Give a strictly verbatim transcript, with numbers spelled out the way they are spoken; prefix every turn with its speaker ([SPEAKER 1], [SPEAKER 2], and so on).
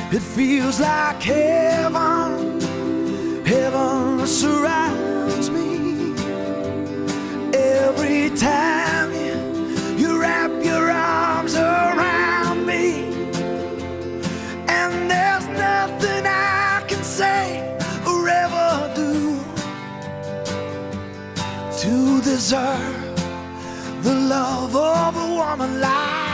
[SPEAKER 1] It feels like heaven, heaven surrounds me. Every time you, you wrap your arms around me, and there's nothing I can say or ever do to deserve the love of a woman like